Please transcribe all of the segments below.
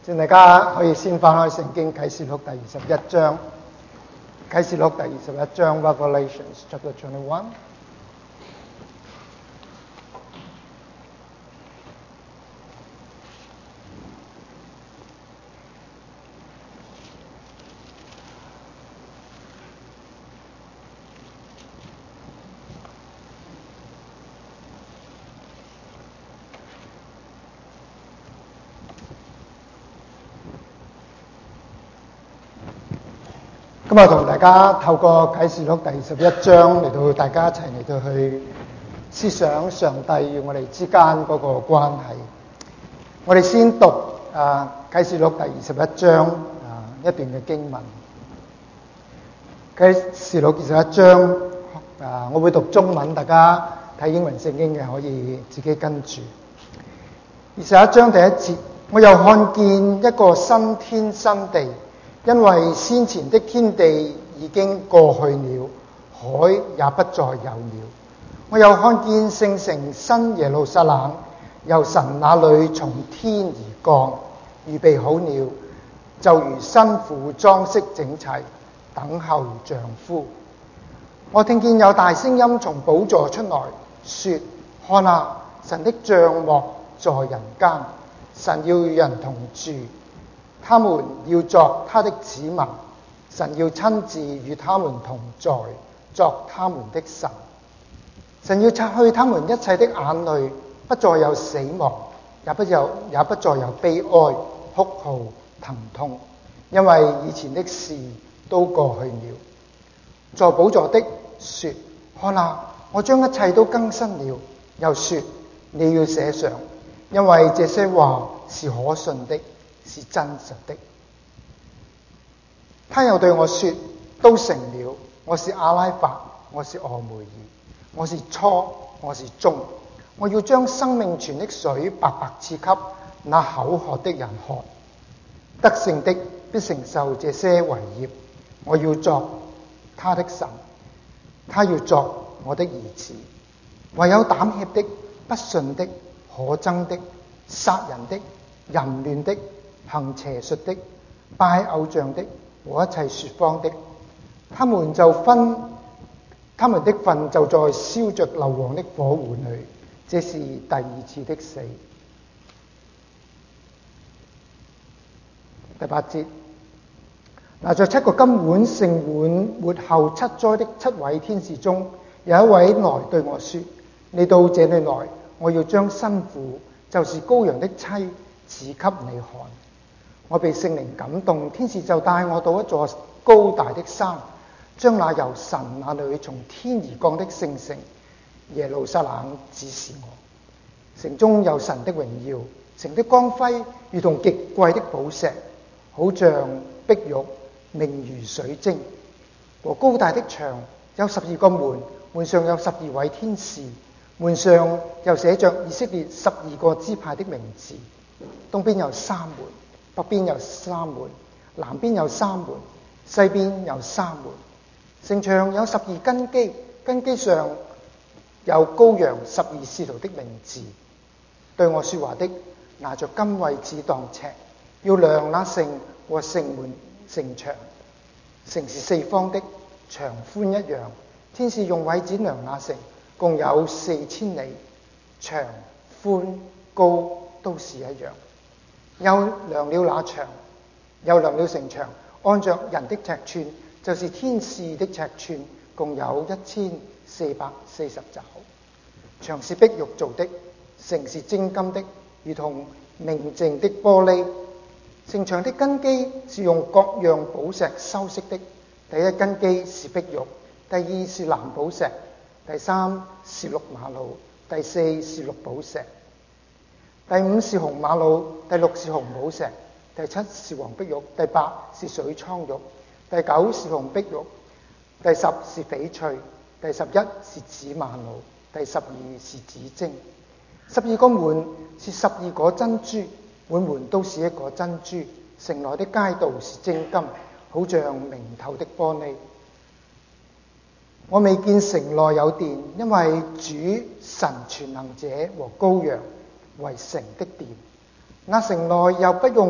請大家可以先翻開聖經啟示錄第21章，啟示錄第21章 Revelations chapter 21。今日同大家透過啟示錄第21章嚟到，大家一齊嚟到去思想上帝與我哋之間嗰個關係。我哋先讀啟示錄第21章一段嘅經文。啟示錄21章我會讀中文，大家睇英文聖經嘅可以自己跟住。21章第一節，我又看見一個新天新地，因為先前的天地已經過去了，海也不再有了。我又看見聖城新耶路撒冷由神那裏從天而降，預備好了，就如新婦裝飾整齊，等候丈夫。我聽見有大聲音從寶座出來，說：看啊，神的帳幕在人間，神要與人同住，他們要作他的子民，神要親自與他們同在，作他們的神。神要擦去他們一切的眼淚，不再有死亡，也不再有悲哀、哭號、疼痛，因為以前的事都過去了。坐寶座的說：看啊，我將一切都更新了。又說：你要寫上，因為這些話是可信的，是真實的。他又對我說：都成了。我是阿拉法，我是俄梅爾，我是初，我是終。我要將生命泉的水白白賜給那口渴的人喝。得勝的必承受這些為業。我要作他的神，他要作我的兒子。唯有膽怯的、不信的、可憎的、殺人的、淫亂的、行邪術的、拜偶像的和一切說謊的，他們的分就在燒着硫磺的火湖裏。這是第二次的死。第8節，拿着7個金碗盛滿末後7災的7位天使中，有一位來對我說：你到這裏來，我要將新婦，就是羔羊的妻，指給你看。我被聖靈感動，天使就帶我到一座高大的山，將那由神那裏從天而降的聖城耶路撒冷指示我。城中有神的榮耀，城的光輝如同極貴的寶石，好像碧玉，明如水晶。和高大的牆有12個門，門上有12位天使，門上又寫着以色列12個支派的名字。東邊有3門，北邊有3門，南邊有3門，西邊有3門。城牆有12根基，根基上有羔羊12使徒的名字。對我說話的拿着金位子當尺，要量那城和城門城牆。城是四方的，長寬一樣。天使用位子量那城，共有4000里，長寬高都是一樣。又量了那牆，又量了城牆，按着人的尺寸，就是天使的尺寸，共有1440肘。牆是碧玉做的，城是精金的，如同明淨的玻璃。城牆的根基是用各樣寶石修飾的。第一根基是碧玉，第二是藍寶石，第三是綠瑪瑙，第四是綠寶石，第五是紅瑪瑙，第六是紅寶石，第七是黃碧玉，第八是水蒼玉，第九是紅碧玉，第十是翡翠，第11是紫瑪瑙，第12是紫晶。12個門是12個珍珠，每門都是一個珍珠。城內的街道是精金，好像明透的玻璃。我未見城內有殿，因為主神全能者和羔羊為城的殿。那城內又不用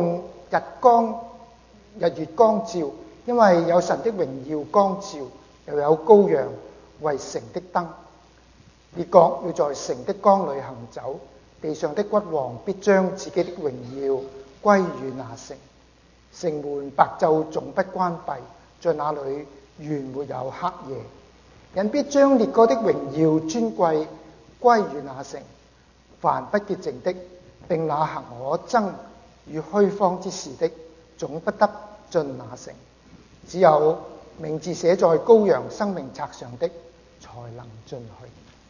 日月光照，因為有神的榮耀光照，又有羔羊為城的燈。列國要在城的光裏行走，地上的君王必將自己的榮耀歸於那城。城門白晝總不關閉，在那裏原沒有黑夜。人必將列國的榮耀尊貴歸於那城。凡不潔淨的，並那行可憎與虛謊之事的，總不得進那城。只有名字寫在羔羊生命冊上的，才能進去。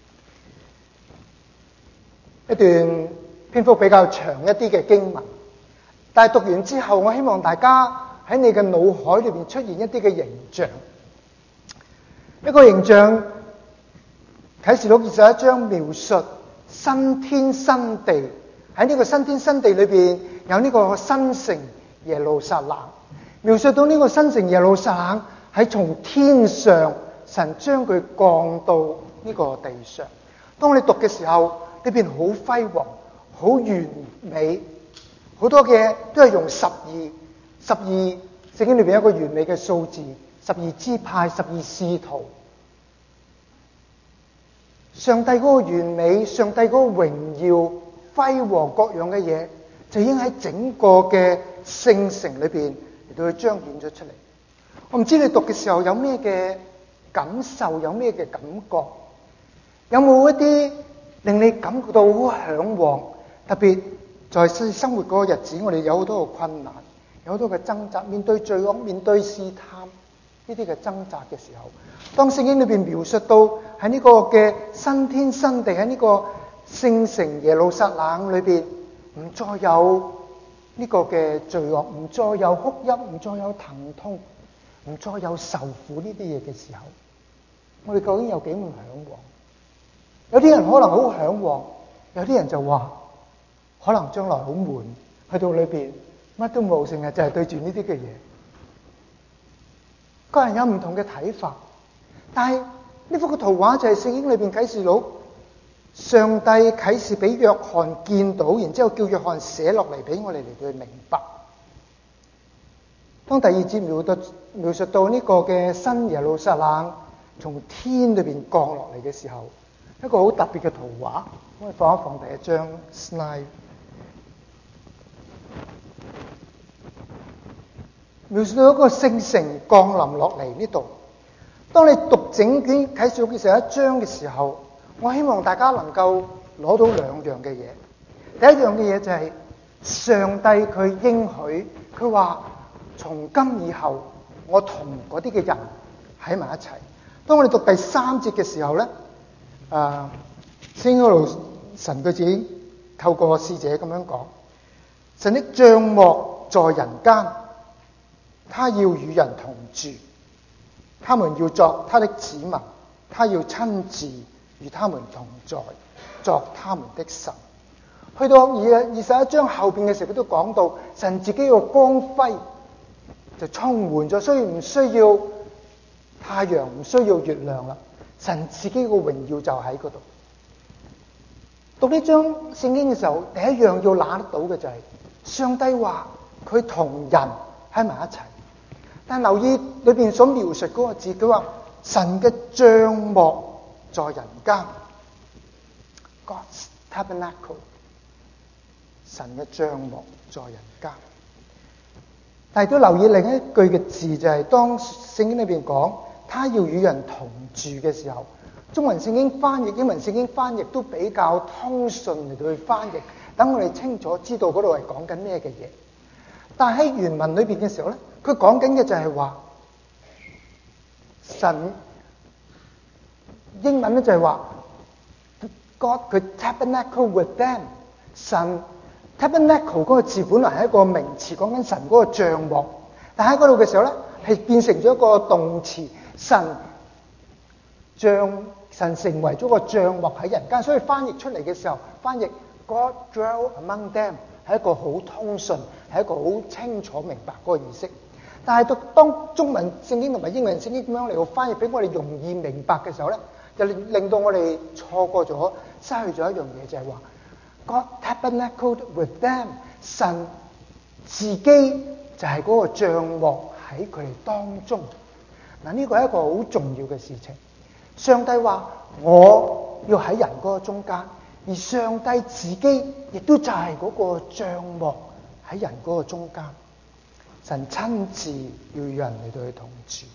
一段篇幅比較長一啲嘅經文，但係讀完之後，我希望大家喺你嘅腦海裏邊出現一啲嘅形象。一個形象，啟示錄21章描述新天新地，喺呢個新天新地裏邊有呢個新城耶路撒冷，描述到呢個新城耶路撒冷係從天上神將佢降到呢個地上。當你讀嘅時候，呢邊好輝煌，好完美，好多嘅都係用12，聖經裏邊有一個完美嘅數字，12支派，12使徒。上帝嗰個完美，上帝嗰個榮耀、輝煌各樣嘅嘢，就已經喺整個嘅聖城裏邊嚟到去彰顯咗出嚟。我唔知你讀嘅時候有咩嘅感受，有咩嘅感覺，有冇一啲令你感覺到好向往？特別在生活嗰個日子，我哋有好多嘅困難，有好多嘅掙扎，面對罪惡，面對試探呢啲嘅掙扎嘅時候，當聖經裏邊描述到喺呢個嘅新天新地，喺呢個聖城耶路撒冷裏邊，唔再有呢個嘅罪惡，唔再有哭泣，唔再有疼痛，唔再有受苦呢啲嘢嘅時候，我哋究竟有幾咁向往？有啲人可能好向往，有啲人就話可能將來好悶，去到裏邊乜都冇，成日就係對住呢啲嘅嘢。個人有唔同嘅睇法，但係呢幅嘅圖畫就係聖經裏邊啟示錄上帝啟示俾約翰見到，然之後叫約翰寫落嚟俾我哋嚟到去明白。當第2節描述到呢個嘅新耶路撒冷從天裏邊降落嚟嘅時候，一個好特別嘅圖畫，我哋放一放第1張 slide， 描述到一個聖城降臨落嚟呢度。當你讀整卷啟示錄嘅21章嘅時候，我希望大家能夠攞到兩樣嘅嘢。第一樣嘅嘢就係上帝佢應許，佢話從今以後我同嗰啲嘅人喺埋一齊。當我哋讀第3節嘅時候咧，聖經嗰度神佢自己透過使者咁樣講，神的帳幕在人間，他要與人同住，他們要作他的子民，他要親自與他們同在，作他們的神。去到21章後邊嘅時候，佢都講到神自己個光輝就充滿咗，所以唔需要太陽，唔需要月亮啦，神自己個榮耀就喺嗰度。讀呢章聖經嘅時候，第一樣要拿得到嘅就係上帝話佢同人喺埋一齊。但留意裏邊所描述嗰個字，佢話神嘅帳幕在人間 ，God's tabernacle， 神嘅帳幕在人間。但係都留意另一句嘅字，就係當聖經裏邊講他要與人同住嘅時候，中文聖經翻譯、英文聖經翻譯都比較通順嚟到去翻譯，等我哋清楚知道嗰度係講緊咩嘅嘢。但係喺原文裏邊嘅時候咧，佢講緊嘅就係話神，英文咧就係話 God 佢 tabernacle with them， 神 tabernacle 嗰個字本來係一個名詞，講緊神嗰個帳幕，但喺嗰度嘅時候咧係變成咗一個動詞，神成為咗個帳幕喺人間，所以翻譯出嚟嘅時候，翻譯 God dwell among them 係一個好通順，係一個好清楚明白嗰個意識。但係當中文聖經同埋英文聖經咁樣嚟到翻譯俾我哋容易明白嘅時候咧，就令到我哋錯過咗、失去咗一樣嘢，就係話 God tabernacled with them， 神自己就係嗰個帳幕喺佢哋當中。嗱，呢個係一個好重要嘅事情。上帝話我要喺人嗰個中間，而上帝自己亦都就係嗰個帳幕喺人嗰個中間。神親自要與人嚟到去同住。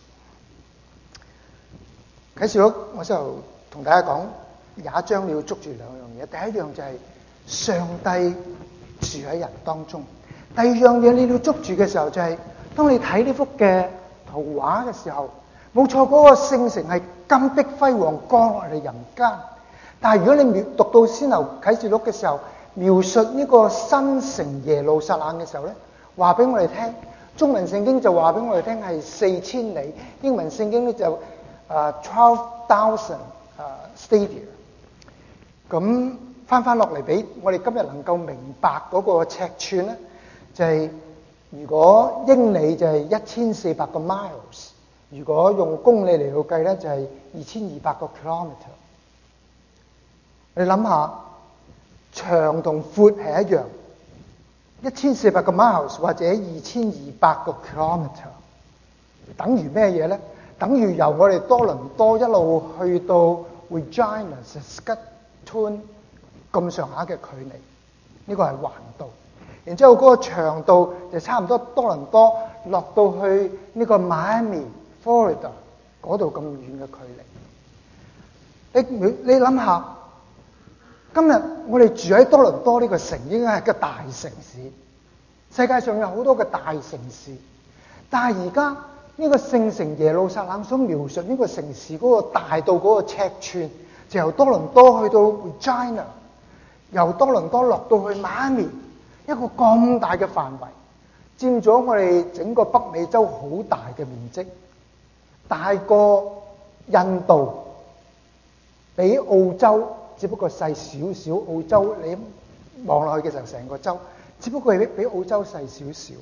啟示錄我就同大家講，廿一章你要捉住兩樣嘢。第一樣就係上帝住喺人當中。第二樣嘢你要捉住嘅時候就係，當你睇呢幅嘅圖畫嘅時候，冇錯，嗰個聖城係金碧輝煌降落嚟人間。但係如果你讀到先頭啟示錄嘅時候，描述呢個新城耶路撒冷嘅時候咧，話俾我哋聽，中文聖經就話俾我哋聽係4000里，英文聖經咧就12,000 stadia。咁翻落嚟俾我哋今日能夠明白嗰個尺寸咧，就係如果英里就係1400個 miles， 如果用公里嚟到計咧就係2200個 kilometer。你諗下，長同闊係一樣，1400個 miles 或者2200個 kilometer， 等於咩嘢咧？等於由我哋多倫多一路去到 Regina、Saskatoon 咁上下嘅距離，呢個係橫道。然之後嗰個長度就差唔多多倫多落到去呢個 Miami、Florida 嗰度咁遠嘅距離。你諗下，今日我哋住喺多倫多呢個城，應該係個大城市。世界上有好多嘅大城市，但係而家呢個聖城耶路撒冷所描述呢個城市嗰個大到嗰個尺寸，就由多倫多去到 Regina， 由多倫多落到去 Miami， 一個咁大嘅範圍，佔咗我哋整個北美洲好大嘅面積，大過印度，比澳洲只不過細少少。澳洲你望落去嘅時候，成個洲只不過係比澳洲細少少。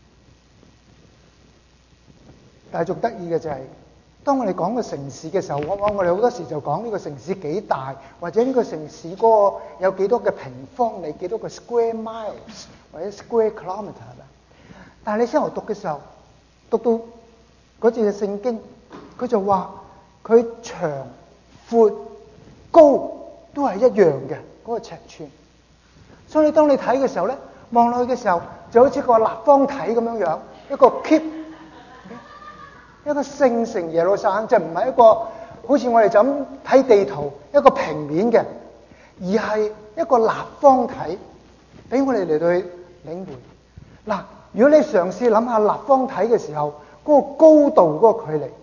但係仲得意嘅就係，當我哋講個城市嘅時候，我哋好多時就講呢個城市幾大，或者呢個城市嗰個有幾多嘅平方里，幾多個 square miles 或者 square kilometer 係咪？但係你先頭讀嘅時候，讀到嗰節嘅聖經，佢就話佢長、闊、高都係一樣嘅嗰個尺寸。所以當你睇嘅時候咧，望落去嘅時候就好似個立方體咁樣樣，一個 keep。一個聖城耶路撒冷就唔係一個好似我哋就咁睇地圖一個平面嘅，而係一個立方體，俾我哋嚟到去領會。嗱，如果你嘗試諗下立方體嘅時候，嗰個高度嗰個距離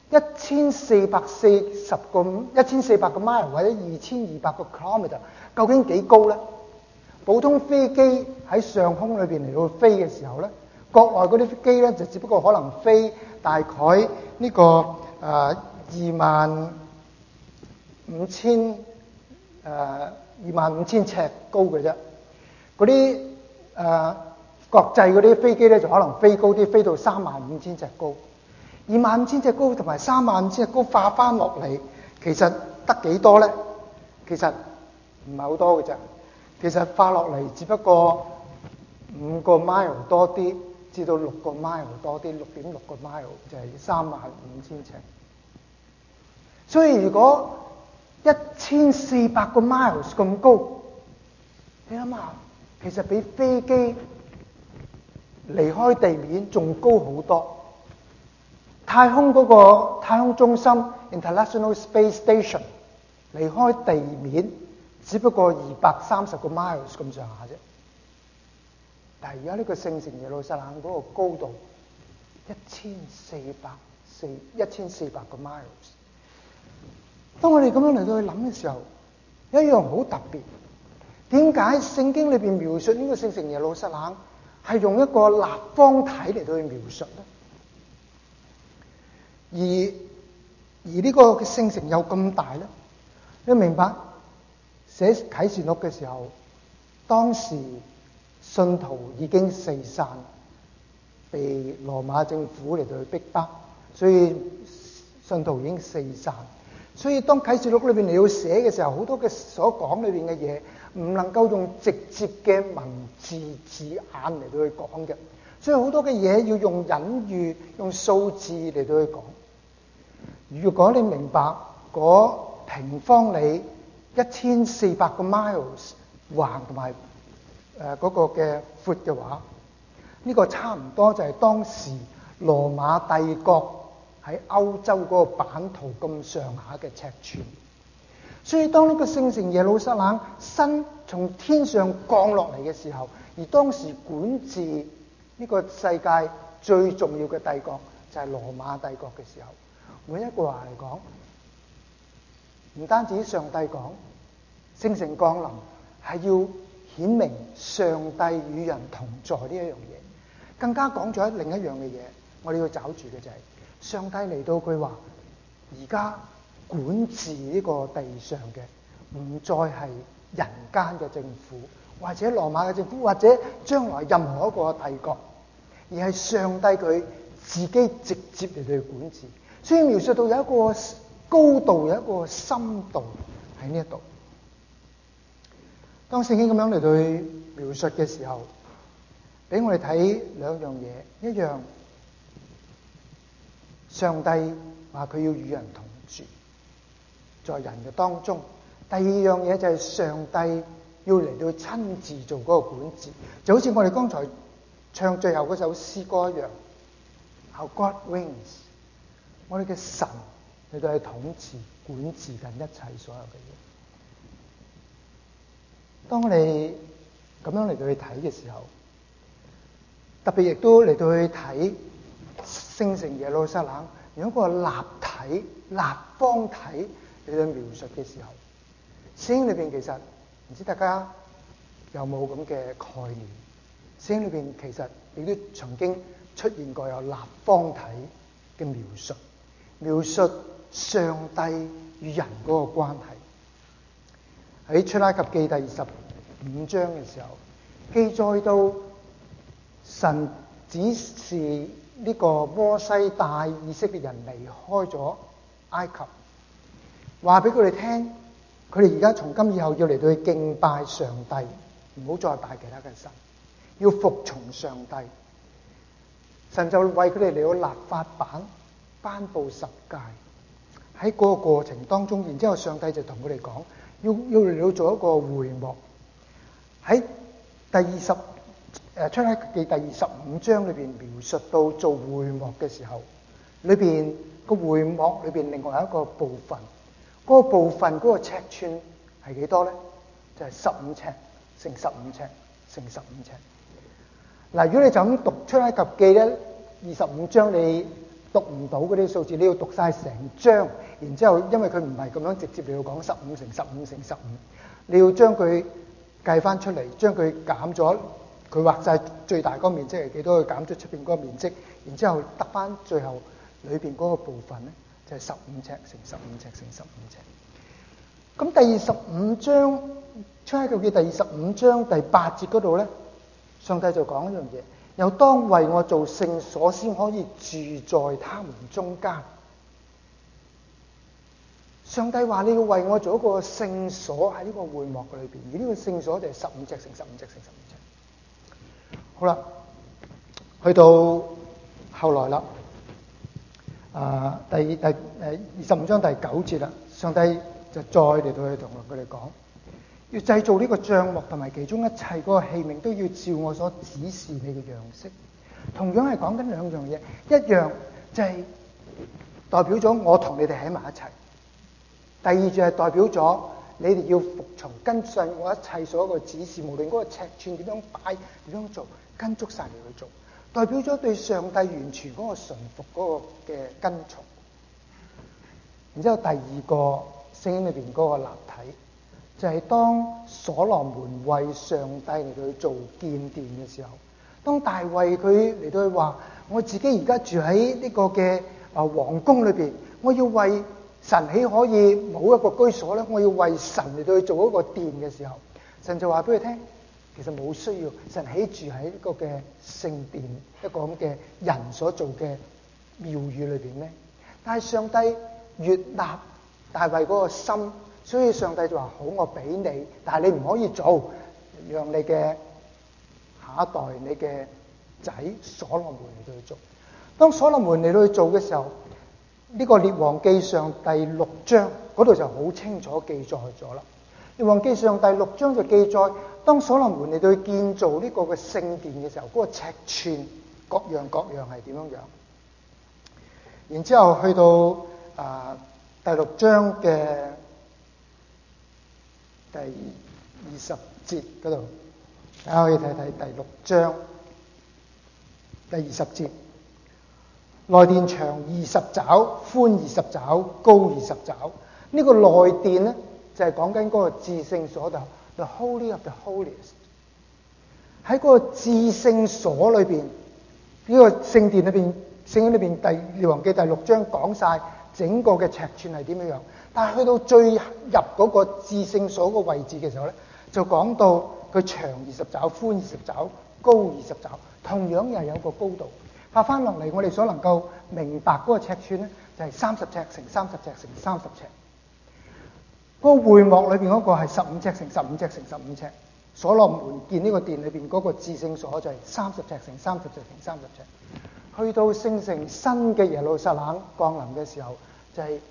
1440個1400個 mile 或者2200個 kilometer， 究竟幾高咧？普通飛機喺上空裏邊嚟到飛嘅時候咧，國內嗰啲飛機咧就只不過可能飛大概呢個25000尺高嘅啫。嗰啲國際嗰啲飛機咧就可能飛高啲，飛到35000尺高。25000尺高同埋35000尺高化翻落嚟，其實得幾多咧？其實唔係好多嘅啫。其實化落嚟只不過5個 mile 多啲，至到6個 mile 多啲，6.6個 mile 就係35000尺。所以如果1400個 miles 咁高，你諗下，其實比飛機離開地面仲高好多。太空嗰個太空中心 International Space Station 離開地面只不過230個 miles 咁上下啫。但係而家呢個聖城耶路撒冷嗰個高度1400個 miles。當我哋咁樣嚟到去諗嘅時候，有一樣好特別。點解聖經裏邊描述呢個聖城耶路撒冷係用一個立方體嚟到去描述咧？而呢個嘅聖城有咁大咧？你明白？寫啟示錄嘅時候，當時信徒已經四散，被羅馬政府嚟到去逼迫，所以信徒已經四散。 所以當啟示錄裏邊你要寫嘅時候，好多嘅所講裏邊嘅嘢唔能夠用直接嘅文字字眼嚟到去講嘅，所以好多嘅嘢要用隱喻、用數字嚟到去講。如果你明白嗰平方里1400個 miles 橫同埋嗰個嘅闊嘅話，呢個差唔多就係當時羅馬帝國喺歐洲嗰個版圖咁上下嘅尺寸。所以當呢個聖城耶路撒冷新從天上降落嚟嘅時候，而當時管治呢個世界最重要嘅帝國就係羅馬帝國嘅時候，每一句話嚟講，唔單止上帝講聖城降臨係要顯明上帝與人同在呢一樣嘢，更加講咗另一樣嘅嘢，我哋要找住嘅就係上帝嚟到，佢話而家管治呢個地上嘅唔再係人間嘅政府，或者羅馬嘅政府，或者將來任何一個帝國，而係上帝佢自己直接嚟到管治。所以描述到有一個高度，有一個深度喺呢一度。當聖經咁樣嚟到去描述嘅時候，俾我哋睇兩樣嘢，一樣上帝話佢要與人同住在人嘅當中，第二樣嘢就係上帝要嚟到親自做嗰個管治，就好似我哋剛才唱最後嗰首詩歌一樣， How God reigns， 我哋嘅神嚟到去統治管治緊一切所有嘅嘢。當我哋咁樣嚟到去睇嘅時候，特別亦都嚟到去睇聖城耶路撒冷用一個立體立方體嚟到描述嘅時候，聖經裏邊其實唔知大家有冇咁嘅概念，聖經裏邊其實亦都曾經出現過有立方體嘅描述，描述上帝與人嗰個關係。喺出埃及記第25章嘅時候，記載到神指示呢個摩西帶以色列人離開咗埃及，話俾佢哋聽，佢哋而家從今以後要嚟到去敬拜上帝，唔好再拜其他嘅神，要服從上帝。神就為佢哋嚟到立法版，頒布十誡。喺嗰個過程當中，然之後上帝就同佢哋講，要嚟到做一個會幕。喺出埃及記第25章裏邊描述到做會幕嘅時候，裏邊個會幕裏邊另外有一個部分，嗰個部分嗰個尺寸係幾多咧？就係15尺乘15尺乘15尺。嗱，如果你就咁讀出埃及記咧25章，你讀唔到嗰啲數字，你要讀晒成章，然之後因為佢唔係咁樣直接你要講15乘15乘15，你要將佢計翻出嚟，將佢減咗，佢畫晒最大嗰個面積係幾多，佢減咗出邊嗰個面積，然之後得翻最後裏邊嗰個部分咧，就係15尺乘15尺乘15尺。咁第25章出埃及記第25章第8節嗰度咧，上帝就講一樣嘢，又當為我做聖所，先可以住在他們中間。上帝話你要為我做一個聖所喺呢個會幕裏邊，而呢個聖所就係15尺乘15尺乘15尺。好啦，去到後來啦，25章第9節啦，上帝就再嚟到去同佢哋講，要製造呢個帳幕同埋其中一切嗰個器皿都要照我所指示你嘅樣式。同樣係講緊兩樣嘢，一樣就係代表咗我同你哋喺埋一齊。第二就係代表咗你哋要服從跟上我一切所有嘅指示，無論嗰個尺寸點樣擺點樣做，跟足晒你去做，代表咗對上帝完全嗰個順服嗰個嘅跟從。然之後第二個聖經裏邊嗰個立體，就係當所羅門為上帝嚟到去做建殿嘅時候，當大衛佢嚟到去話我自己而家住喺呢個嘅皇宮裏邊，我要為神豈可以冇一個居所咧？我要為神嚟到去做一個殿嘅時候，神就話俾佢聽，其實冇需要，神豈住喺呢個嘅聖殿一個咁嘅人所做嘅廟宇裏邊咧？但係上帝悅納大衛嗰個心，所以上帝就話好，我俾你，但係你唔可以做，讓你嘅下一代、你嘅仔所羅門嚟到去做。當所羅門嚟到去做嘅時候，呢個列王記上第6章嗰度就好清楚記載咗啦。列王記上第6章就記載，當所羅門嚟到去建造呢個嘅聖殿嘅時候，嗰個尺寸各樣係點樣樣。然之後去到第6章嘅第20節嗰度，大家可以睇睇第6章第20節。內殿長20肘，寬20肘，高20肘。呢個內殿咧就係講緊嗰個至聖所度 ，the holy of the holiest。喺嗰個至聖所裏邊，呢個聖殿裏邊，聖經裏邊列王記第6章講晒整個嘅尺寸係點樣樣。但係去到最入嗰個至聖所個位置嘅時候咧，就講到佢長20肘，寬20肘，高20肘，同樣又係有個高度。拍翻落嚟，我哋所能夠明白嗰個尺寸咧，就係30尺乘30尺乘30尺。嗰個會幕裏邊嗰個係15尺乘15尺乘15尺。所羅門建呢個殿裏邊嗰個至聖所就係30尺乘30尺乘30尺。去到聖城新嘅耶路撒冷降臨嘅時候，就係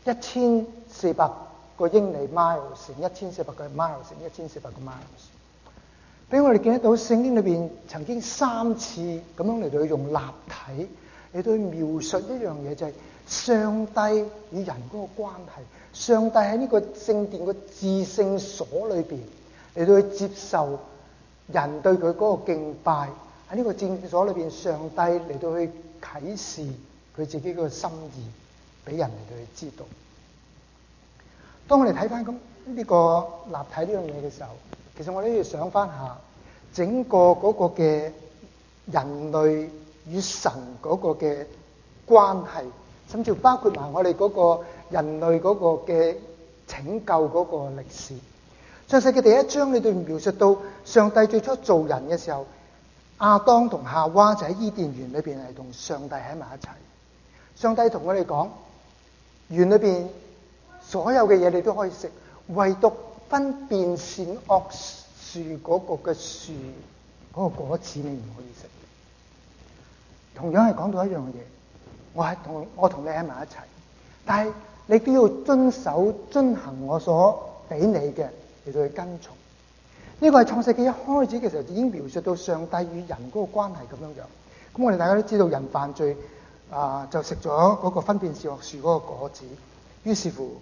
1400個英里 miles 乘1400個 miles 乘1400個 miles。俾我哋見得到聖經裏邊曾經3次咁樣嚟到用立體嚟到描述一樣嘢，就係上帝與人嗰個關係。上帝喺呢個聖殿個至聖所裏邊嚟到去接受人對佢嗰個敬拜。喺呢個至聖所裏邊，上帝嚟到去啟示佢自己嗰個心意俾人嚟到去知道。當我哋睇翻咁呢個立體呢樣嘢嘅時候，其實我哋要想翻下整個嗰個嘅人類與神嗰個嘅關係，甚至包括埋我哋嗰個人類嗰個嘅拯救嗰個歷史。創世記第1章裏邊描述到上帝最初造人嘅時候，亞當同夏娃就喺伊甸園裏邊係同上帝喺埋一齊。上帝同我哋講，園裏邊所有嘅嘢你都可以食，唯獨分辨善惡樹嗰個嘅樹嗰個果子你唔可以食。同樣係講到一樣嘢，我同你喺埋一齊，但係你都要遵行我所俾你嘅嚟到去跟從。呢個係創世記一開始嘅時候已經描述到上帝與人嗰個關係咁樣樣。咁我哋大家都知道人犯罪就食咗嗰個分辨善惡樹嗰個果子，於是乎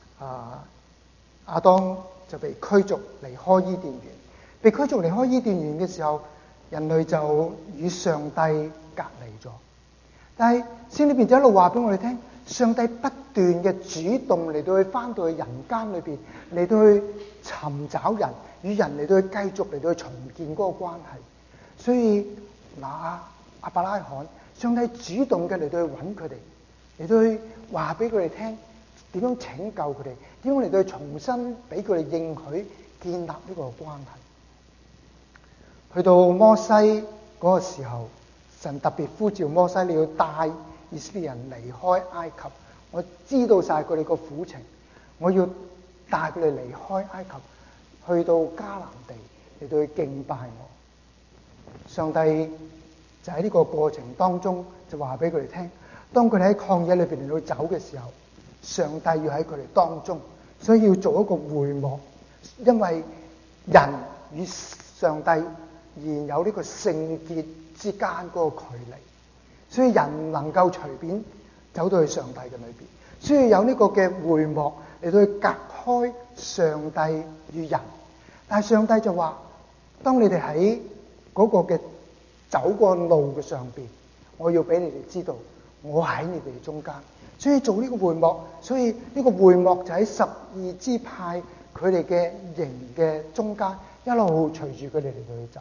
亞當就被驅逐離開伊甸園。被驅逐離開伊甸園嘅時候，人類就與上帝隔離咗。但係聖經裏邊就一路話俾我哋聽，上帝不斷嘅主動嚟到去翻到去人間裏邊，嚟到去尋找人，與人嚟到去繼續嚟到去重建嗰個關係。所以亞伯拉罕，上帝主動嘅嚟到去揾佢哋，嚟到去話俾佢哋聽點樣拯救佢哋，點樣嚟到去重新俾佢哋應許建立呢個關係。去到摩西嗰個時候，神特別呼召摩西，你要帶以色列人離開埃及。我知道晒佢哋個苦情，我要帶佢哋離開埃及，去到迦南地嚟到去敬拜我。上帝就喺呢個過程當中就話俾佢哋聽，當佢哋喺曠野裏邊嚟到走嘅時候，上帝要喺佢哋當中，所以要做一個會幕，因為人與上帝仍有呢個聖潔之間嗰個距離，所以人唔能夠隨便走到去上帝嘅裏邊，所以有呢個嘅會幕嚟到去隔開上帝與人。但係上帝就話，當你哋喺嗰個嘅走過路嘅上邊，我要俾你哋知道我喺你哋中間，所以做呢個會幕。所以呢個會幕就喺12支派佢哋嘅營嘅中間，一路隨住佢哋嚟到去走。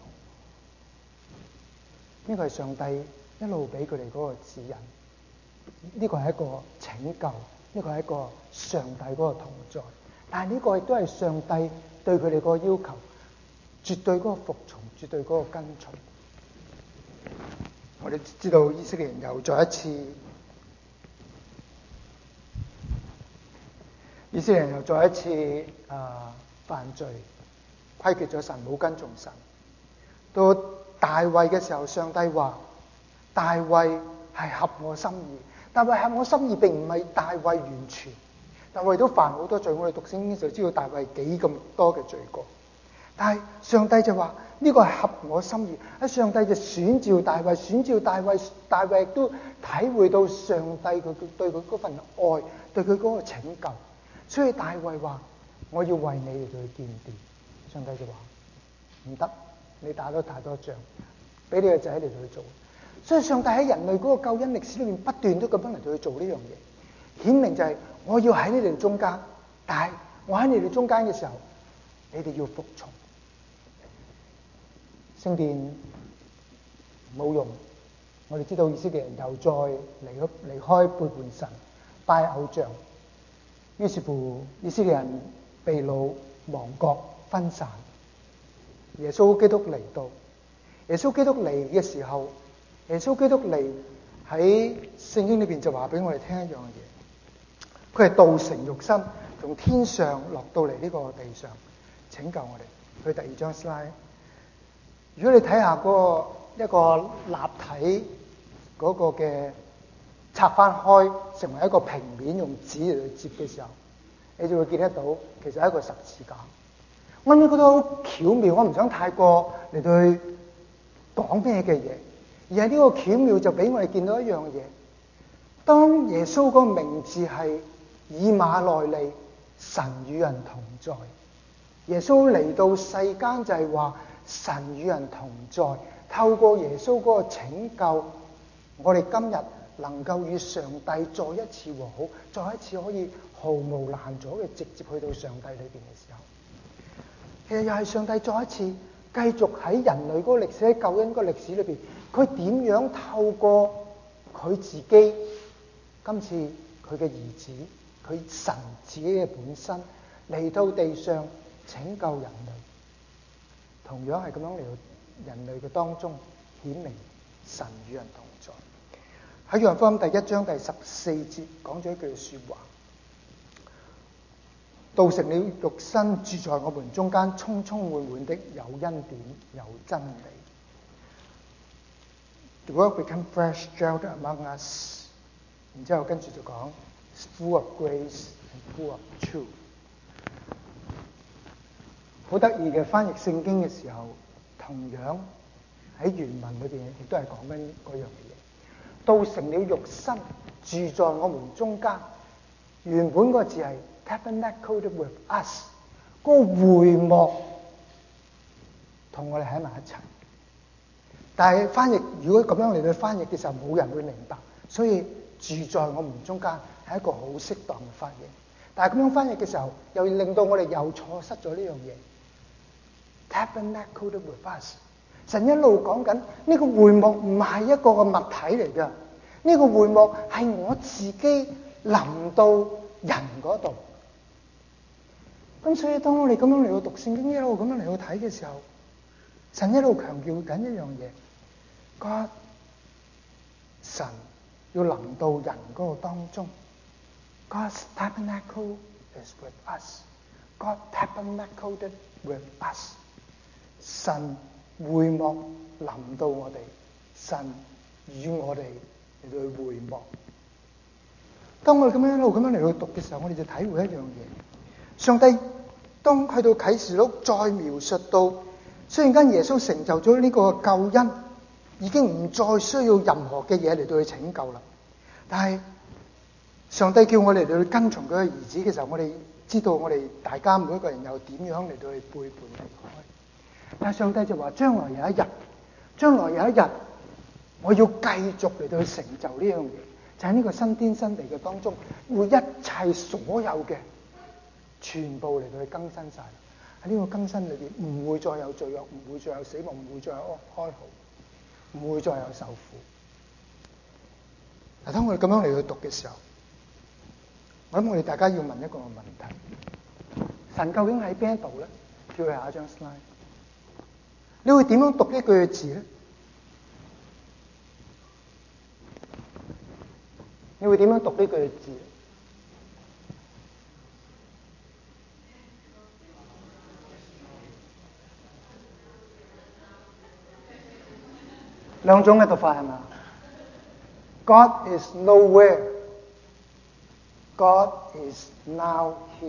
呢個係上帝一路俾佢哋嗰個指引，呢個係一個拯救，呢個係一個上帝嗰個同在。但係呢個亦都係上帝對佢哋嗰個要求，絕對嗰個服從，絕對嗰個跟隨。我哋知道以色列人又再一次以色列人又再一次犯罪，虧缺咗神，冇跟從神。到大衛嘅時候，上帝話大衛係合我心意。大衛合我心意並唔係大衛完全，大衛都犯好多罪。我哋讀聖經就知道大衛幾咁多嘅罪過。但係上帝就話呢個係合我心意。喺上帝就選召大衛，選召大衛，大衛亦都體會到上帝佢對佢嗰份愛，對佢嗰個拯救。所以大衛話：我要為你嚟到去建殿。上帝就話唔得，你打咗太多仗，俾你個仔嚟到去做。所以上帝喺人類嗰個救恩歷史裏面不斷都咁樣嚟到去做呢樣嘢，顯明就係我要喺你哋中間，但係我喺你哋中間嘅時候，你哋要服從。聖殿冇用，我哋知道以色列人又再離開背叛神，拜偶像，於是乎以色列人被擄亡國分散。耶穌基督嚟到，耶穌基督嚟嘅時候，耶穌基督嚟喺聖經裏邊就話俾我哋聽一樣嘢，佢係道成肉身，從天上落到嚟呢個地上拯救我哋。去第二張 slide。如果你睇下嗰個一個立體嗰個嘅拆翻開，成為一個平面，用紙嚟接嘅時候，你就會見得到其實係一個十字架。我諗覺得好巧妙，我唔想太過嚟到去講咩嘅嘢，而係呢個巧妙就俾我哋見到一樣嘢。當耶穌個名字係以馬內利，神與人同在。耶穌嚟到世間就係話神與人同在，透過耶穌嗰個拯救，我哋今日能夠與上帝再一次和好，再一次可以毫無攔阻嘅直接去到上帝裏邊嘅時候，其實又係上帝再一次繼續喺人類嗰個歷史，喺救恩嗰個歷史裏邊，佢點樣透過佢自己，今次佢嘅兒子，佢神自己嘅本身嚟到地上拯救人類，同樣係咁樣嚟到人類嘅當中顯明神與人同在。喺約翰福音第1章第14節講咗一句說話：道成了肉身，住在我們中間，充充滿滿的有恩典有真理。The Word became flesh, dwelt among us。然之後跟住就講 full of grace and full of truth。好得意嘅，翻譯聖經嘅時候，同樣喺原文裏邊亦都係講緊嗰樣嘢。道成了肉身，住在我們中間。原本個字係 tabernacled with us， 嗰個會幕同我哋喺埋一齊。但係翻譯如果咁樣嚟到翻譯嘅時候，冇人會明白，所以住在我們中間係一個好適當嘅翻譯。但係咁樣翻譯嘅時候，又令到我哋又錯失咗呢樣嘢。Tabernacled with us， 神一路講緊呢個會幕唔係一個物體嚟㗎，呢個會幕係我自己臨到人嗰度。咁所以當我哋咁樣嚟到讀聖經，一路咁樣嚟到睇嘅時候，神一路強調緊一樣嘢：God，神要臨到人嗰個當中。God's tabernacle is with us. God tabernacled with us。神會幕臨到我哋，神與我哋嚟到去會幕。當我哋咁樣一路咁樣嚟到讀嘅時候，我哋就體會一樣嘢：上帝當去到啟示錄再描述到，雖然間耶穌成就咗呢個救恩，已經唔再需要任何嘅嘢嚟到去拯救啦，但係上帝叫我哋嚟到去跟從佢嘅兒子嘅時候，我哋知道我哋大家每一個人又點樣嚟到去背叛離開。但係上帝就話：將來有一日，我要繼續嚟到去成就呢樣嘢，就喺呢個新天新地嘅當中，會一切所有嘅全部嚟到去更新晒。喺呢個更新裏邊，唔會再有罪惡，唔會再有死亡，唔會再有哀號，唔會再有受苦。嗱，當我哋咁樣嚟去讀嘅時候，我諗我哋大家要問一個問題：神究竟喺邊度咧？叫佢下一張 slide。你會點樣讀呢句嘅字咧？你會點樣讀呢句嘅字？ 兩種嘅讀法係嘛 ？God is nowhere. God is now here.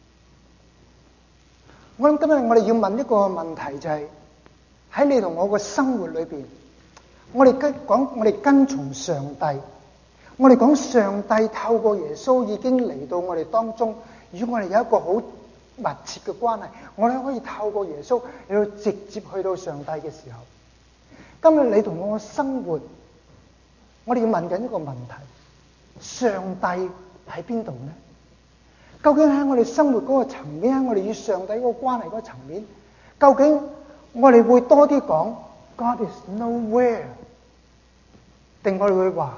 我諗今日我哋要問一個問題，就係喺你同我嘅生活裏邊，我哋跟從上帝，我哋講上帝透過耶穌已經嚟到我哋當中，與我哋有一個好密切嘅關係，我哋可以透過耶穌嚟到直接去到上帝嘅時候，今日你同我嘅生活，我哋要問緊一個問題：上帝喺邊度呢？究竟喺我哋生活嗰個層面，喺我哋與上帝嗰個關係嗰個層面，究竟我哋會多啲講 God is nowhere， 定我哋會話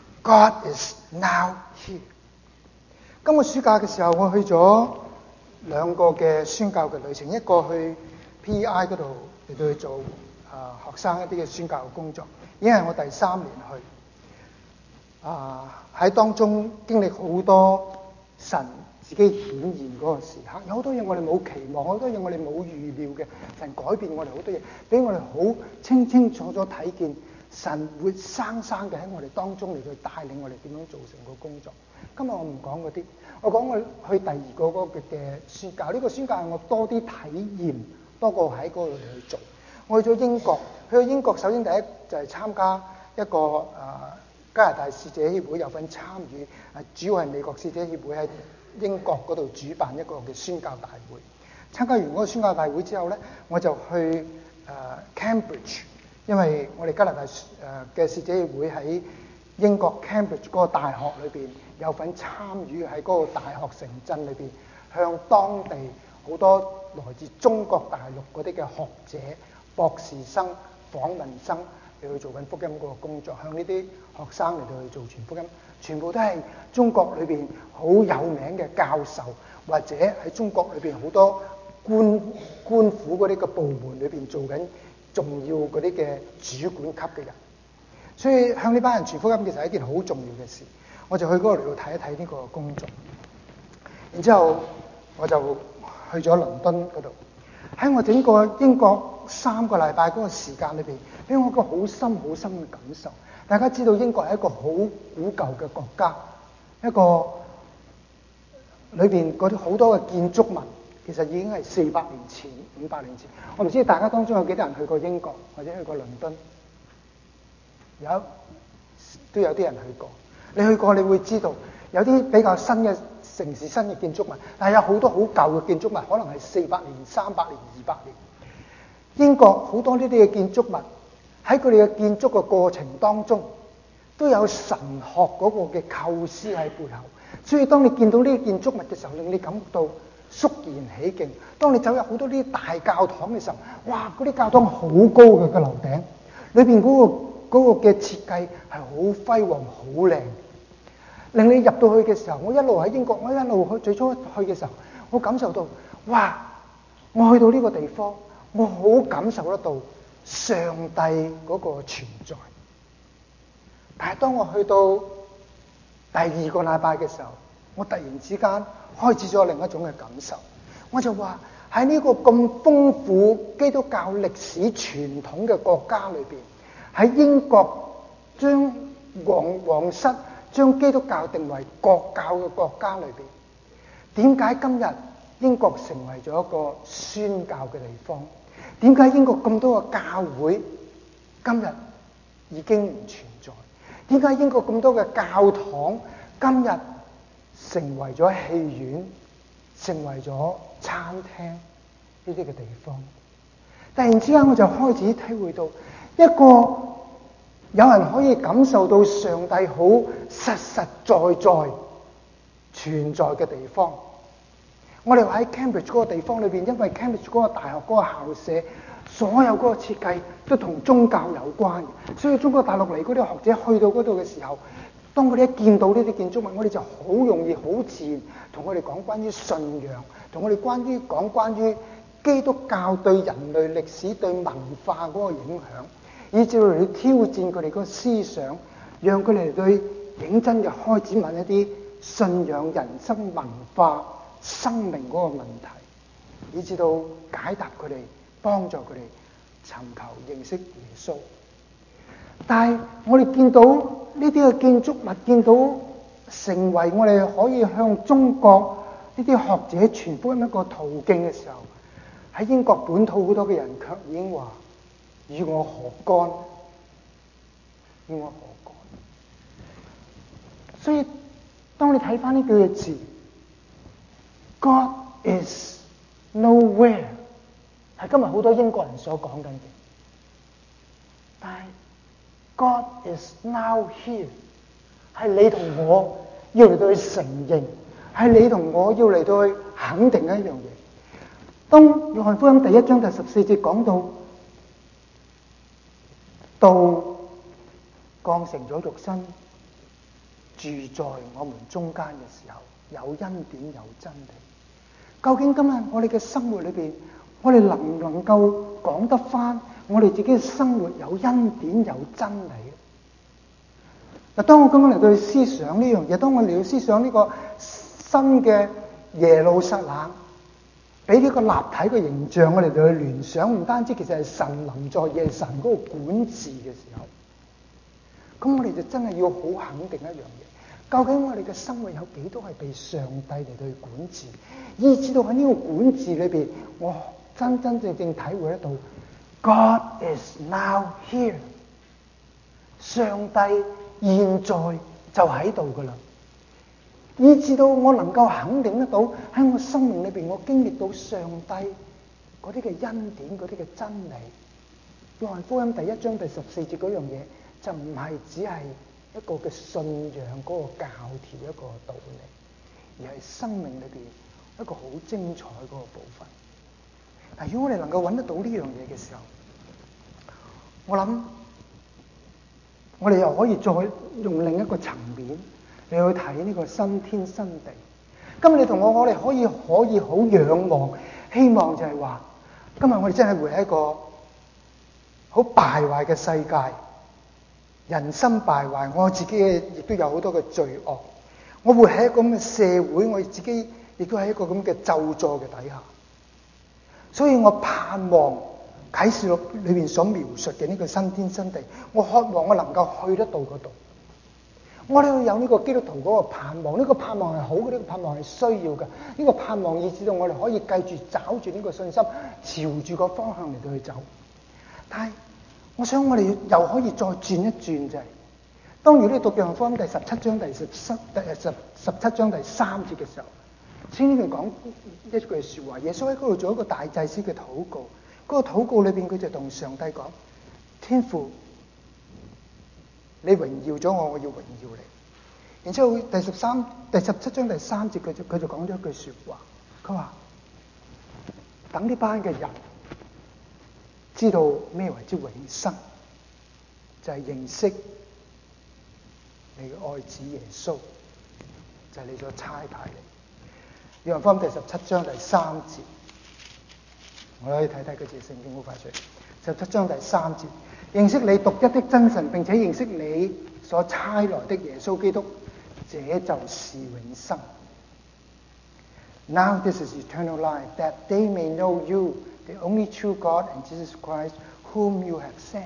God is now here？ 今個暑假嘅時候，我去咗兩個嘅宣教嘅旅程，一個去 PEI 嗰度嚟到去做學生一啲嘅宣教嘅工作，已經係我第3年去。喺當中經歷好多神自己顯現嗰個時刻，有好多嘢我哋冇期望，好多嘢我哋冇預料嘅，神改變我哋好多嘢，俾我哋好清清楚楚睇見神活生生嘅喺我哋當中嚟去帶領我哋點樣做成個工作。今日我唔講嗰啲，我講我去第二個嗰個嘅宣教，呢個宣教係我多啲體驗多過喺嗰度去做。我去咗英國，去到英國首先第一就係參加一個加拿大使者協會有份參與，主要係美國使者協會喺英國嗰度主辦一個嘅宣教大會。參加完嗰個宣教大會之後咧，我就去Cambridge， 因為我哋加拿大嘅使者協會喺英國 Cambridge 嗰個大學裏邊有份參與，喺嗰個大學城鎮裏邊向當地好多來自中國大陸嗰啲嘅學者、博士生、訪問生嚟去做緊福音嗰個工作，向呢啲學生嚟到去做傳福音，全部都係中國裏邊好有名嘅教授，或者喺中國裏邊好多官府嗰啲嘅部門裏邊做緊重要嗰啲嘅主管級嘅人，所以向呢班人傳福音其實係一件好重要嘅事。我就去嗰度嚟到睇一睇呢個工作，然之後我就去咗倫敦嗰度。喺我整個英國3個禮拜嗰個時間裏邊，俾我一個好深好深嘅感受。大家知道英國係一個好古舊嘅國家，一個裏邊嗰啲好多嘅建築物其實已經係400年前、500年前。我唔知大家當中有幾多人去過英國或者去過倫敦？都有啲人去過。你去過你會知道，有啲比較新嘅城市、新嘅建築物，但係有好多好舊嘅建築物，可能係400年、300年、200年。英國好多呢啲嘅建築物喺佢哋嘅建築嘅過程當中，都有神學嗰個嘅構思喺背後。所以當你見到呢啲建築物嘅時候，令你感覺到肅然起敬。當你走入好多呢啲大教堂嘅時候，哇！嗰啲教堂好高嘅個樓頂，裏邊嗰個嘅設計係好輝煌、好靚。令你入到去嘅時候，我一路喺英國，我一路去最初去嘅時候，我感受到，哇！我去到呢個地方，我好感受得到上帝嗰個存在。但係當我去到第2個禮拜嘅時候，我突然之間開始咗另一種嘅感受。我就話喺呢個咁豐富基督教歷史傳統嘅國家裏邊，喺英國將皇室將基督教定為國教嘅國家裏邊，點解今日英國成為咗一個宣教嘅地方？點解英國咁多個教會今日已經唔存在？點解英國咁多嘅教堂今日成為咗戲院、成為咗餐廳呢啲嘅地方？突然之間我就開始體會到一個有人可以感受到上帝好實實在在存在嘅地方。我哋話喺 Cambridge 嗰個地方裏邊，因為 Cambridge 嗰個大學嗰個校舍，所有嗰個設計都同宗教有關嘅，所以中國大陸嚟嗰啲學者去到嗰度嘅時候，當佢哋一見到呢啲建築物，我哋就好容易、好自然同佢哋講關於信仰，同佢哋講關於基督教對人類歷史、對文化嗰個影響，以至嚟挑戰佢哋嗰個思想，讓佢哋對認真嘅開始問一啲信仰、人生、文化、生命嗰個問題，以至到解答佢哋，幫助佢哋尋求認識耶穌。 但係我哋見到呢啲嘅建築物，見到成為我哋可以向中國呢啲學者傳福音一個途徑嘅時候，喺英國本土好多嘅人卻已經話：與我何干？與我何干？所以當你睇翻呢句嘅字 ，God is nowhere， 係今日好多英國人所講緊嘅。但係 God is now here， 係你同我要嚟到去承認，係你同我要嚟到去肯定一樣嘢。當約翰福音第1章第14節講到道降成咗肉身，住在我們中間嘅時候，有恩典有真理。究竟今日我哋嘅生活裏邊，我哋能唔能夠講得翻我哋自己嘅生活有恩典有真理？嗱，當我今日嚟到去思想呢樣嘢，當我嚟到思想呢個新嘅耶路撒冷，俾呢個立體嘅形象，我哋就去聯想，唔單止其實係神臨在，而係神嗰個管治嘅時候，咁我哋就真係要好肯定一樣嘢。究竟我哋嘅生活有幾多係被上帝嚟到去管治，以至到喺呢個管治裏邊，我真真正正體會得到 God is now here， 上帝現在就喺度噶啦，以至到我能夠肯定得到喺我生命裏邊，我經歷到上帝嗰啲嘅恩典，嗰啲嘅真理。約翰福音第1章第14節嗰樣嘢，就唔係只係一個嘅信仰嗰個教條，一個道理，而係生命裏邊一個好精彩嗰個部分。但如果我哋能夠揾得到呢樣嘢嘅時候，我諗我哋又可以再用另一個層面嚟去睇呢個新天新地。今日你同我哋可以好仰望，希望就係話，今日我哋真係活喺一個好敗壞嘅世界。人心敗壞，我自己亦都有好多嘅罪惡。我活喺一個咁嘅社會，我自己亦都喺一個咁嘅咒詛嘅底下。所以我盼望啟示錄裏邊所描述嘅呢個新天新地，我渴望我能夠去得到嗰度。我哋要有呢個基督徒嗰個盼望，呢個盼望係好嘅，呢個盼望係需要嘅。呢個盼望以至到我哋可以繼續找住呢個信心，朝住個方向嚟到去走。但係我想我哋又可以再轉一轉，就係當如果你讀約翰福音第17章第17章第3節嘅時候，聖經講一句說話，耶穌喺嗰度做一個大祭司嘅禱告。嗰個禱告裏邊，佢就同上帝講：天父，你榮耀咗我，我要榮耀你。然之後第17章第3節，佢就講咗一句說話，佢話等呢班嘅人知道咩為之永生，就係認識你嘅愛子耶穌，就係你所差派嚟。約翰福音第17章第3節，我哋可以睇睇嗰節聖經好快脆。17章第3節，認識你獨一的真神，並且認識你所差來的耶穌基督，這就是永生。Now this is eternal life, that they may know you, the only true God, and Jesus Christ, whom you have sent。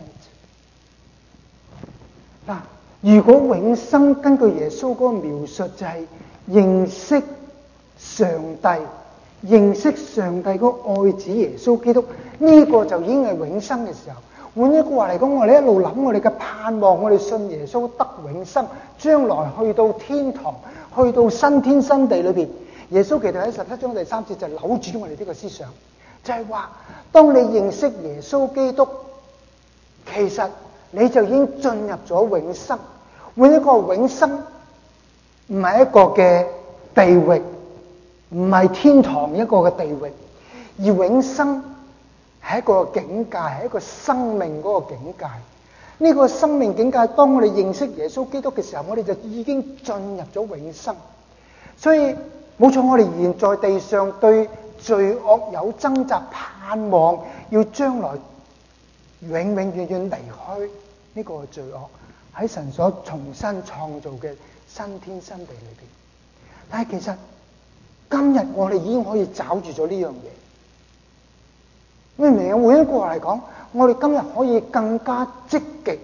嗱，如果永生根據耶穌嗰個描述就係認識上帝，認識上帝嗰個愛子耶穌基督，呢個就已經係永生嘅時候。換一句話嚟講，我哋一路諗我哋嘅盼望，我哋信耶穌得永生，將來去到天堂，去到新天新地裏邊。耶穌其實喺17章第3節就扭轉我哋呢個思想，就係話當你認識耶穌基督，其實你就已經進入咗永生。換一個永生唔係一個嘅地域，唔係天堂一個嘅地域，而永生係一個境界，係一個生命嗰個境界。呢個生命境界，當我哋認識耶穌基督嘅時候，我哋就已經進入咗永生。所以冇錯，我哋現在地上對罪惡有掙扎，盼望要將來永永遠遠離開呢個罪惡，喺神所重新創造嘅新天新地裏邊。但係其實今日我哋已經可以找住咗呢樣嘢。明唔明啊？換一個話嚟講，我哋今日可以更加積極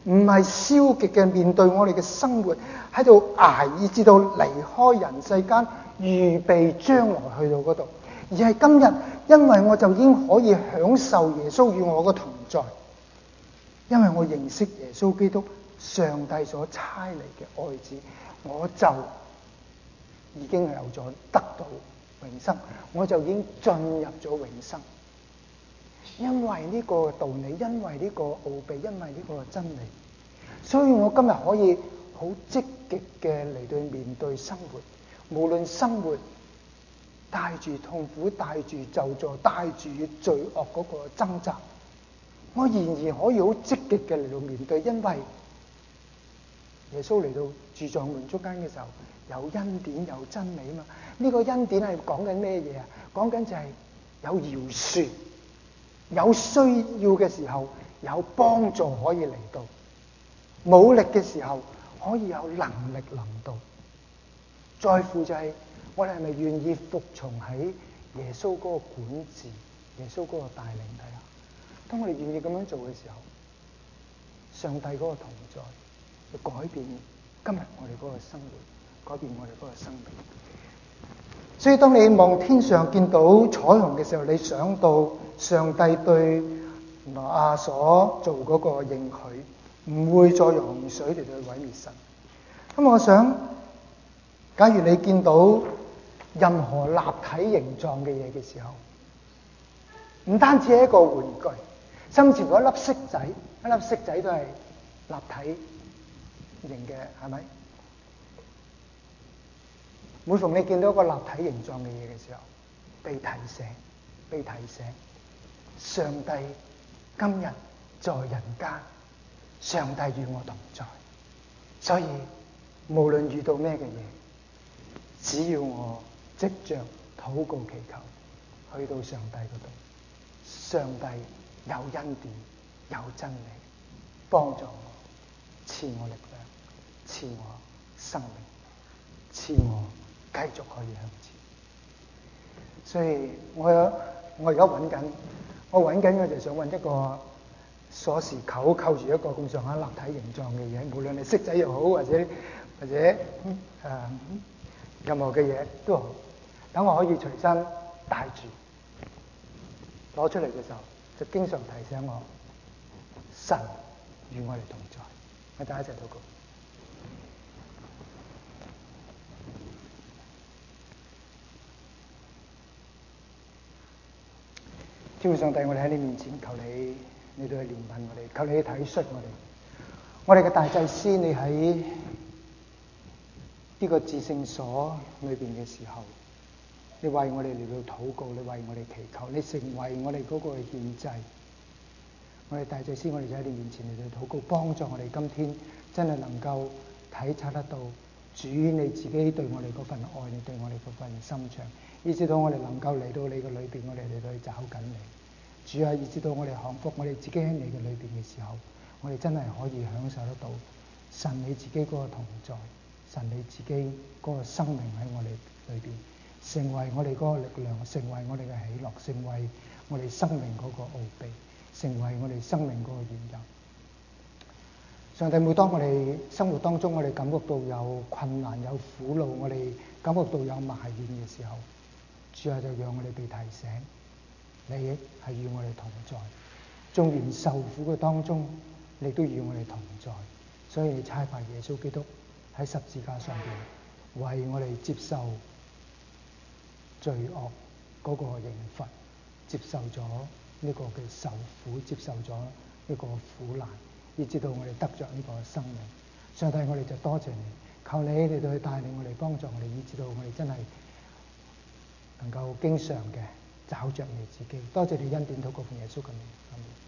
唔係消極嘅面對我哋嘅生活，喺度捱，以至到離開人世間，預備將來去到嗰度。而係今日，因為我就已經可以享受耶穌與我嘅同在，因為我認識耶穌基督，上帝所差嚟嘅愛子，我就已經有咗得到永生，我就已經進入咗永生。因為呢個道理，因為呢個奧秘，因為呢個真理，所以我今日可以好積極嘅嚟到面對生活，無論生活帶住痛苦，帶住咒詛，帶住罪惡嗰個掙扎，我仍然可以好積極嘅嚟到面對，因為耶穌嚟到住在我們中間嘅時候，有恩典有真理啊嘛。呢個恩典係講緊咩嘢啊？講緊就係有饒恕，有需要嘅時候有幫助可以嚟到，冇力嘅時候可以有能力臨到。在乎就係我哋係咪願意服從喺耶穌嗰個管治，耶穌嗰個帶領底下。當我哋願意咁樣做嘅時候，上帝嗰個同在會改變今日我哋嗰個生活，改變我哋嗰個生命。所以當你望天上見到彩虹嘅時候，你想到上帝對挪亞所做嗰個應許，唔會再用洪水嚟去毀滅神。咁我想，假如你見到任何立體形狀嘅嘢嘅時候，唔單止係一個玩具，甚至乎一粒骰仔，一粒骰仔都係立體型嘅，係咪？每逢你見到一個立體形狀嘅嘢嘅時候，被提醒，上帝今日在人間，上帝與我同在。所以無論遇到咩嘅嘢，只要我藉着禱告祈求，去到上帝嗰度，上帝有恩典，有真理，幫助我，賜我力量，賜我生命，賜我繼續可以向前。所以我而家揾緊，我就想揾一個鎖匙扣住一個咁上下立體形狀嘅嘢，無論係骰仔又好，或者任何嘅嘢都好，等我可以隨身帶住，攞出嚟嘅時候就經常提醒我，神與我哋同在。我哋一齊禱告。天父上帝，我哋喺你面前求你對佢憐憫我哋，求你體恤我哋。我哋嘅大祭司，你喺呢個至聖所裏邊嘅時候，你為我哋嚟到禱告，你為我哋祈求，你成為我哋嗰個獻祭。我哋大祭司，我哋就喺你面前嚟到禱告，幫助我哋今天真係能夠體察得到主你自己對我哋嗰份愛，你對我哋嗰份心腸，以至到我哋能夠嚟到你嘅裏邊，我哋嚟到去找緊你。主啊，以至到我哋降服我哋自己喺你嘅裏邊嘅時候，我哋真係可以享受得到神你自己嗰個同在，神你自己嗰個生命喺我哋裏邊，成為我哋嗰個力量，成為我哋嘅喜樂，成為我哋生命嗰個奧秘，成為我哋生命嗰個原因。上帝，每當我哋生活當中，我哋感覺到有困難、有苦惱，我哋感覺到有埋怨嘅時候，主啊，就讓我哋被提醒，你係與我哋同在。縱然受苦嘅當中，你都與我哋同在。所以你差派耶穌基督喺十字架上邊，為我哋接受罪惡嗰個刑罰，接受咗呢個嘅受苦，接受咗呢個苦難，以至到我哋得着呢個生命。上帝，我哋就多謝你，求你嚟到去帶領我哋，幫助我哋，以至到我哋真係能夠經常嘅找着你自己。多謝你恩典禱告奉耶穌嘅名。